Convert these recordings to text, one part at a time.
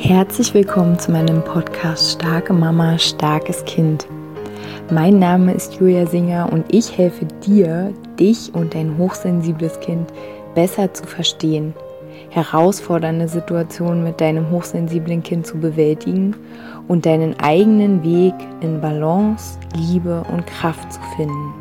Herzlich willkommen zu meinem Podcast Starke Mama, starkes Kind. Mein Name ist Julia Singer und ich helfe dir, dich und dein hochsensibles Kind besser zu verstehen, herausfordernde Situationen mit deinem hochsensiblen Kind zu bewältigen und deinen eigenen Weg in Balance, Liebe und Kraft zu finden.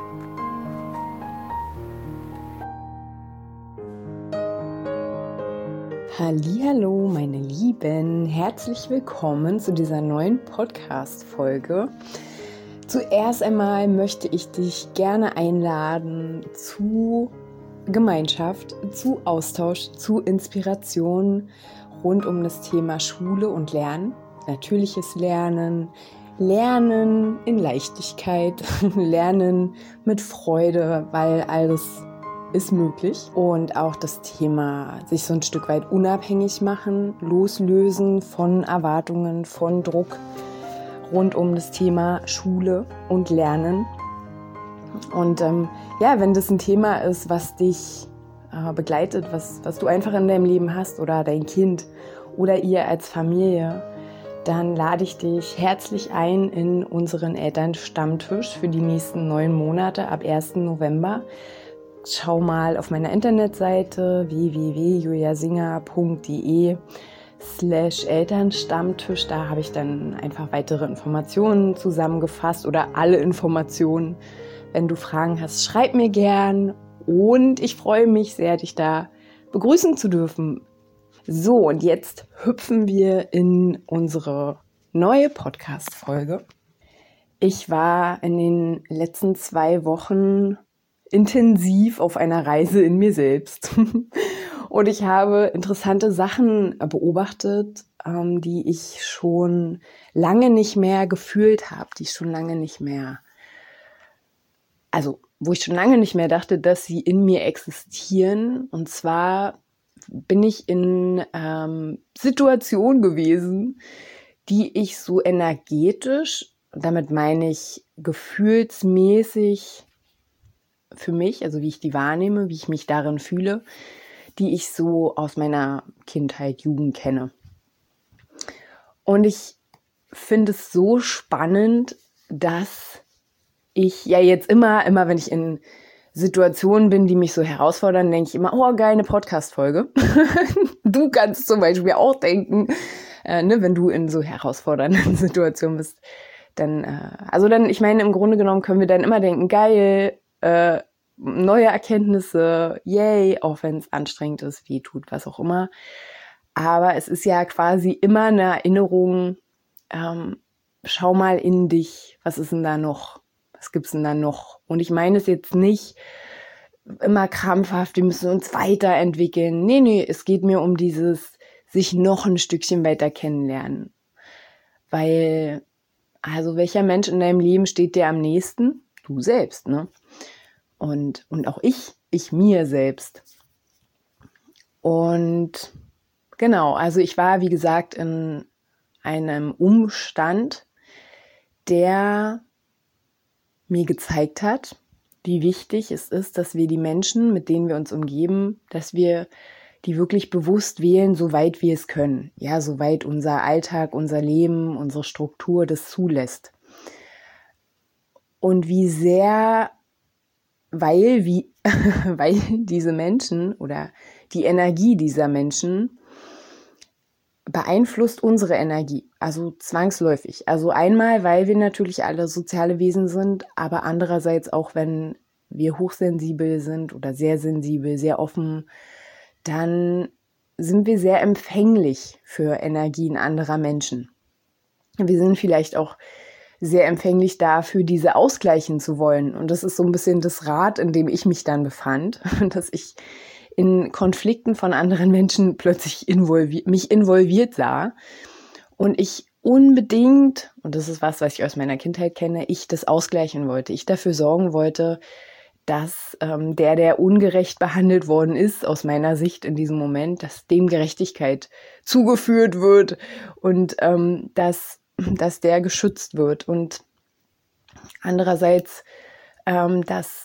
Hallihallo, meine Lieben, herzlich willkommen zu dieser neuen Podcast-Folge. Zuerst einmal möchte ich dich gerne einladen zu Gemeinschaft, zu Austausch, zu Inspiration rund um das Thema Schule und Lernen, natürliches Lernen, Lernen in Leichtigkeit, Lernen mit Freude, weil alles ist möglich. Und auch das Thema sich so ein Stück weit unabhängig machen, loslösen von Erwartungen, von Druck rund um das Thema Schule und Lernen. Und wenn das ein Thema ist, was dich begleitet, was du einfach in deinem Leben hast oder dein Kind oder ihr als Familie, dann lade ich dich herzlich ein in unseren Elternstammtisch für die nächsten 9 Monate ab 1. November. Schau mal auf meiner Internetseite www.juliasinger.de/Elternstammtisch. Da habe ich dann einfach weitere Informationen zusammengefasst oder alle Informationen. Wenn du Fragen hast, schreib mir gern und ich freue mich sehr, dich da begrüßen zu dürfen. So, und jetzt hüpfen wir in unsere neue Podcast-Folge. Ich war in den letzten 2 Wochen intensiv auf einer Reise in mir selbst. Und ich habe interessante Sachen beobachtet, die ich schon lange nicht mehr gefühlt habe, wo ich schon lange nicht mehr dachte, dass sie in mir existieren. Und zwar bin ich in Situationen gewesen, die ich so energetisch, damit meine ich gefühlsmäßig, für mich, also wie ich die wahrnehme, wie ich mich darin fühle, die ich so aus meiner Kindheit, Jugend kenne. Und ich finde es so spannend, dass ich ja jetzt immer wenn ich in Situationen bin, die mich so herausfordern, denke ich immer, oh, geil, eine Podcast-Folge. Du kannst zum Beispiel auch denken, wenn du in so herausfordernden Situationen bist, ich meine, im Grunde genommen können wir dann immer denken, geil, neue Erkenntnisse, yay, auch wenn es anstrengend ist, weh tut, was auch immer. Aber es ist ja quasi immer eine Erinnerung, schau mal in dich, was ist denn da noch? Was gibt's denn da noch? Und ich meine es jetzt nicht immer krampfhaft, wir müssen uns weiterentwickeln. Nee, es geht mir um dieses sich noch ein Stückchen weiter kennenlernen. Weil, also welcher Mensch in deinem Leben steht dir am nächsten? Du selbst, ne? Und auch ich mir selbst. Und genau, also ich war, wie gesagt, in einem Umstand, der mir gezeigt hat, wie wichtig es ist, dass wir die Menschen, mit denen wir uns umgeben, dass wir die wirklich bewusst wählen, soweit wir es können. Ja, soweit unser Alltag, unser Leben, unsere Struktur das zulässt. Und wie sehr, weil diese Menschen oder die Energie dieser Menschen beeinflusst unsere Energie, also zwangsläufig. Also einmal, weil wir natürlich alle soziale Wesen sind, aber andererseits auch, wenn wir hochsensibel sind oder sehr sensibel, sehr offen, dann sind wir sehr empfänglich für Energien anderer Menschen. Wir sind vielleicht auch sehr empfänglich dafür, diese ausgleichen zu wollen. Und das ist so ein bisschen das Rad, in dem ich mich dann befand, dass ich in Konflikten von anderen Menschen plötzlich mich involviert sah. Und ich unbedingt, und das ist was ich aus meiner Kindheit kenne, ich das ausgleichen wollte. Ich dafür sorgen wollte, dass der ungerecht behandelt worden ist, aus meiner Sicht in diesem Moment, dass dem Gerechtigkeit zugeführt wird und dass der geschützt wird. Und andererseits, dass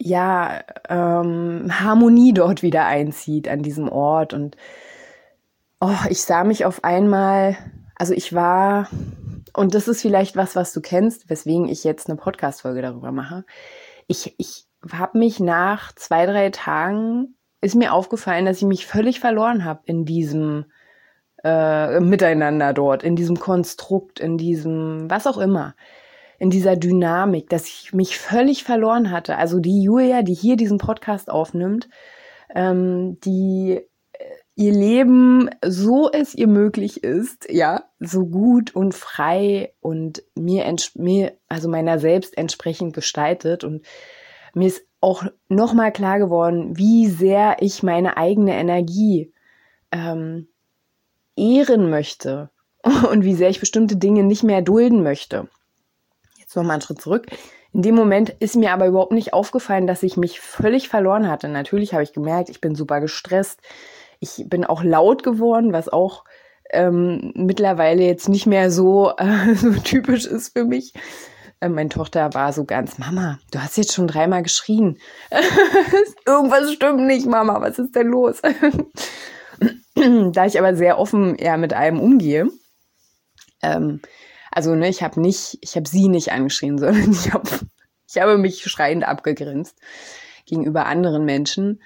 Harmonie dort wieder einzieht an diesem Ort. Und ich sah mich auf einmal, also ich war, und das ist vielleicht was du kennst, weswegen ich jetzt eine Podcast-Folge darüber mache. Ich habe mich nach 2, 3 Tagen, ist mir aufgefallen, dass ich mich völlig verloren habe in diesem Miteinander dort, in diesem Konstrukt, in diesem, was auch immer, in dieser Dynamik, dass ich mich völlig verloren hatte. Also die Julia, die hier diesen Podcast aufnimmt, die ihr Leben, so es ihr möglich ist, ja, so gut und frei und mir also meiner selbst entsprechend gestaltet. Und mir ist auch nochmal klar geworden, wie sehr ich meine eigene Energie ehren möchte und wie sehr ich bestimmte Dinge nicht mehr dulden möchte. Jetzt nochmal einen Schritt zurück. In dem Moment ist mir aber überhaupt nicht aufgefallen, dass ich mich völlig verloren hatte. Natürlich habe ich gemerkt, ich bin super gestresst. Ich bin auch laut geworden, was auch mittlerweile jetzt nicht mehr so typisch ist für mich. Meine Tochter war so ganz, Mama, du hast jetzt schon 3-mal geschrien. Irgendwas stimmt nicht, Mama, was ist denn los? Da ich aber sehr offen mit allem umgehe, ich habe sie nicht angeschrien, sondern ich habe mich schreiend abgegrinst gegenüber anderen Menschen.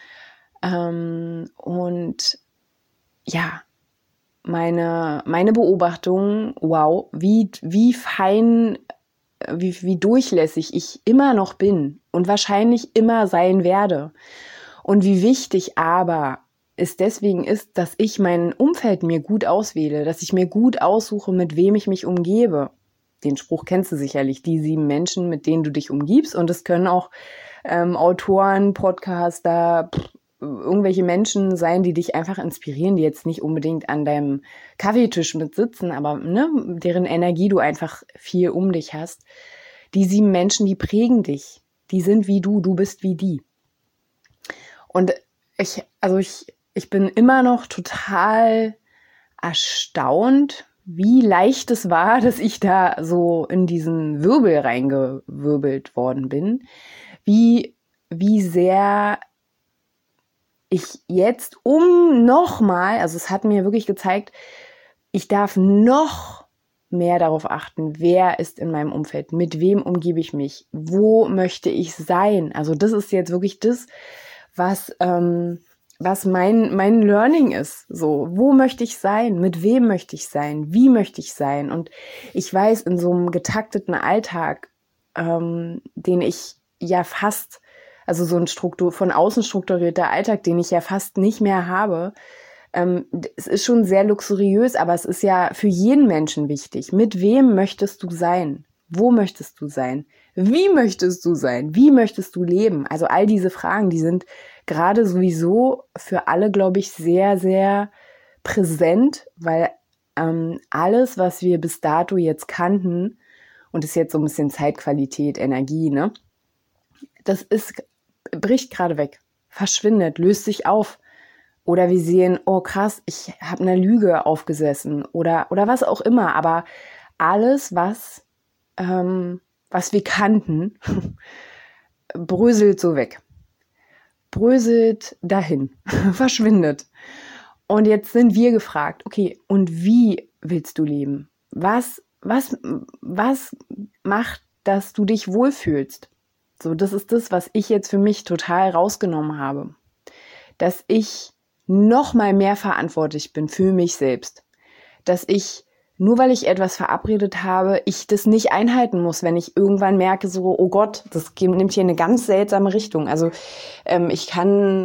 Und ja, meine Beobachtung, wow, wie fein, wie durchlässig ich immer noch bin und wahrscheinlich immer sein werde. Und wie wichtig aber es deswegen ist, dass ich mein Umfeld mir gut auswähle, dass ich mir gut aussuche, mit wem ich mich umgebe. Den Spruch kennst du sicherlich, die 7 Menschen, mit denen du dich umgibst. Und es können auch Autoren, Podcaster, irgendwelche Menschen sein, die dich einfach inspirieren, die jetzt nicht unbedingt an deinem Kaffeetisch mit sitzen, aber deren Energie du einfach viel um dich hast. Die 7 Menschen, die prägen dich. Die sind wie du bist wie die. Und ich bin immer noch total erstaunt, wie leicht es war, dass ich da so in diesen Wirbel reingewirbelt worden bin. Wie sehr ich jetzt also es hat mir wirklich gezeigt, ich darf noch mehr darauf achten, wer ist in meinem Umfeld, mit wem umgebe ich mich, wo möchte ich sein. Also das ist jetzt wirklich das, was mein Learning ist. So, wo möchte ich sein? Mit wem möchte ich sein? Wie möchte ich sein? Und ich weiß, in so einem getakteten Alltag, den ich ja fast, also so ein von außen strukturierter Alltag, den ich ja fast nicht mehr habe, es ist schon sehr luxuriös, aber es ist ja für jeden Menschen wichtig. Mit wem möchtest du sein? Wo möchtest du sein? Wie möchtest du sein? Wie möchtest du leben? Also all diese Fragen, die sind gerade sowieso für alle, glaube ich, sehr, sehr präsent, weil alles, was wir bis dato jetzt kannten, und das ist jetzt so ein bisschen Zeitqualität, Energie, ne? Bricht gerade weg, verschwindet, löst sich auf. Oder wir sehen, oh krass, ich habe eine Lüge aufgesessen oder was auch immer. Aber alles, was wir kannten, bröselt so weg. Bröselt dahin, verschwindet. Und jetzt sind wir gefragt, okay, und wie willst du leben? Was macht, dass du dich wohlfühlst? So, das ist das, was ich jetzt für mich total rausgenommen habe. Dass ich noch mal mehr verantwortlich bin für mich selbst. Dass ich, nur weil ich etwas verabredet habe, ich das nicht einhalten muss, wenn ich irgendwann merke, so, oh Gott, das nimmt hier eine ganz seltsame Richtung. Also ich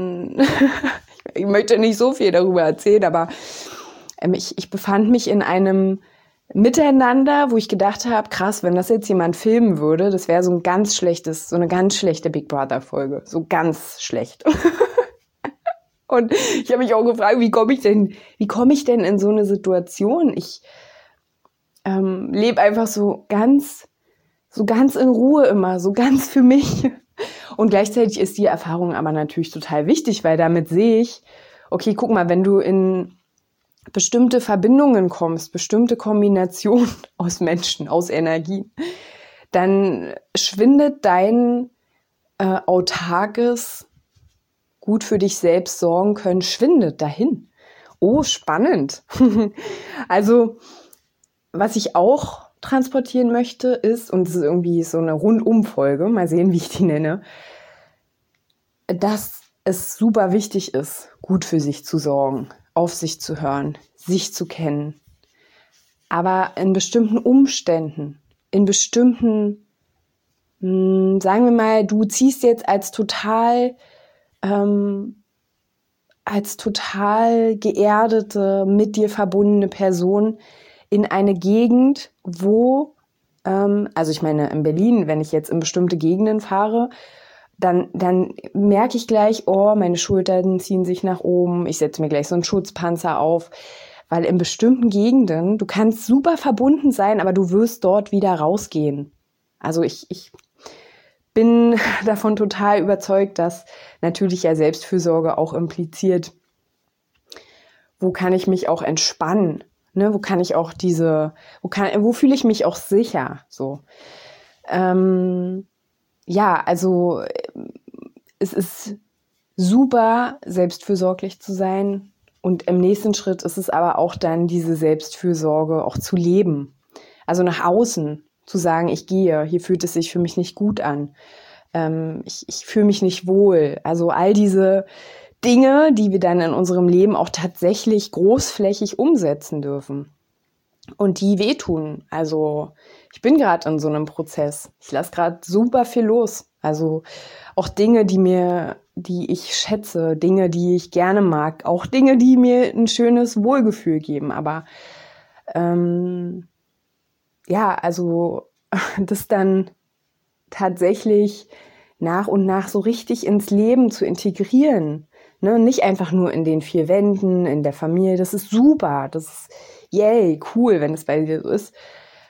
möchte nicht so viel darüber erzählen, aber ich befand mich in einem Miteinander, wo ich gedacht habe, krass, wenn das jetzt jemand filmen würde, das wäre so eine ganz schlechte Big Brother Folge, so ganz schlecht. Und ich habe mich auch gefragt, wie komme ich denn in so eine Situation? Ich lebe einfach so ganz in Ruhe immer, so ganz für mich. Und gleichzeitig ist die Erfahrung aber natürlich total wichtig, weil damit sehe ich, okay, guck mal, wenn du in bestimmte Verbindungen kommst, bestimmte Kombinationen aus Menschen, aus Energien, dann schwindet dein autarkes, gut für dich selbst sorgen können, schwindet dahin. Oh, spannend. Also, was ich auch transportieren möchte, ist, und es ist irgendwie so eine Rundumfolge, mal sehen, wie ich die nenne, dass es super wichtig ist, gut für sich zu sorgen, auf sich zu hören, sich zu kennen. Aber in bestimmten Umständen, in bestimmten, sagen wir mal, du ziehst jetzt als total geerdete, mit dir verbundene Person in eine Gegend, wo, also ich meine in Berlin, wenn ich jetzt in bestimmte Gegenden fahre, dann merke ich gleich, oh, meine Schultern ziehen sich nach oben, ich setze mir gleich so einen Schutzpanzer auf, weil in bestimmten Gegenden, du kannst super verbunden sein, aber du wirst dort wieder rausgehen. Also ich bin davon total überzeugt, dass natürlich ja Selbstfürsorge auch impliziert, wo kann ich mich auch entspannen, ne? Wo kann ich auch wo fühle ich mich auch sicher, so. Ja, also es ist super, selbstfürsorglich zu sein. Und im nächsten Schritt ist es aber auch dann, diese Selbstfürsorge auch zu leben. Also nach außen zu sagen, ich gehe, hier fühlt es sich für mich nicht gut an. Ich fühle mich nicht wohl. Also all diese Dinge, die wir dann in unserem Leben auch tatsächlich großflächig umsetzen dürfen. Und die wehtun. Also ich bin gerade in so einem Prozess. Ich lasse gerade super viel los. Also auch Dinge, die ich schätze, Dinge, die ich gerne mag, auch Dinge, die mir ein schönes Wohlgefühl geben. Aber ja, also das dann tatsächlich nach und nach so richtig ins Leben zu integrieren. Ne? Nicht einfach nur in den 4 Wänden, in der Familie. Das ist super. Das ist yay, cool, wenn es bei dir so ist.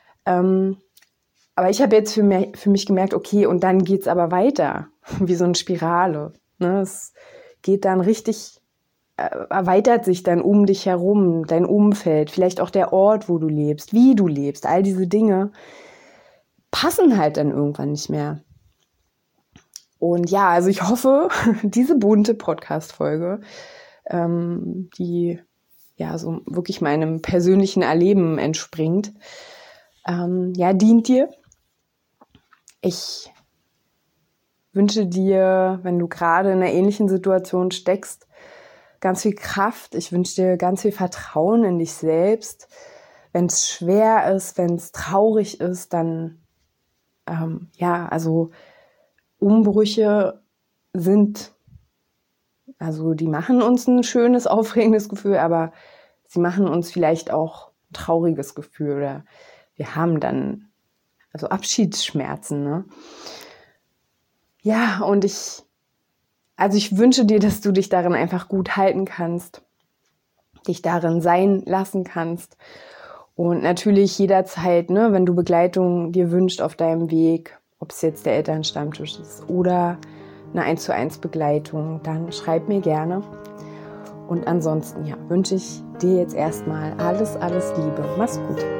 Aber ich habe jetzt für mich gemerkt, okay, und dann geht's aber weiter, wie so eine Spirale. Ne? Es geht dann richtig, erweitert sich dann um dich herum, dein Umfeld, vielleicht auch der Ort, wo du lebst, wie du lebst. All diese Dinge passen halt dann irgendwann nicht mehr. Und ja, also ich hoffe, diese bunte Podcast-Folge, die ja so wirklich meinem persönlichen Erleben entspringt, ja, dient dir. Ich wünsche dir, wenn du gerade in einer ähnlichen Situation steckst, ganz viel Kraft. Ich wünsche dir ganz viel Vertrauen in dich selbst. Wenn es schwer ist, wenn es traurig ist, dann ja, also Umbrüche die machen uns ein schönes, aufregendes Gefühl, aber sie machen uns vielleicht auch ein trauriges Gefühl oder wir haben dann also Abschiedsschmerzen, ne? Ja, und ich wünsche dir, dass du dich darin einfach gut halten kannst, dich darin sein lassen kannst und natürlich jederzeit, ne, wenn du Begleitung dir wünschst auf deinem Weg, ob es jetzt der Elternstammtisch ist oder eine 1:1 Begleitung, dann schreib mir gerne. Und ansonsten, ja, wünsche ich dir jetzt erstmal alles, alles Liebe. Mach's gut.